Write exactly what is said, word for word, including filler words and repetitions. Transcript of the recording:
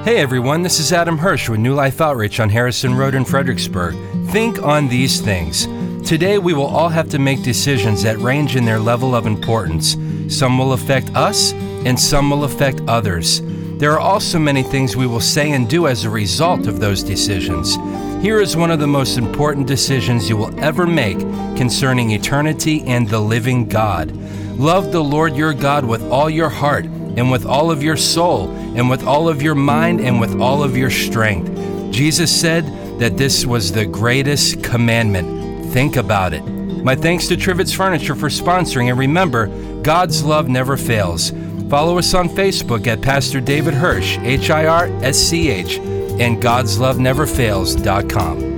Hey everyone, this is Adam Hirsch with New Life Outreach on Harrison Road in Fredericksburg. Think on these things. Today we will all have to make decisions that range in their level of importance. Some will affect us and some will affect others. There are also many things we will say and do as a result of those decisions. Here is one of the most important decisions you will ever make concerning eternity and the living God. Love the Lord your God with all your heart, and with all of your soul, and with all of your mind, and with all of your strength. Jesus said that this was the greatest commandment. Think about it. My thanks to Trivets Furniture for sponsoring, and remember, God's love never fails. Follow us on Facebook at Pastor David Hirsch, H I R S C H, and gods love never fails dot com.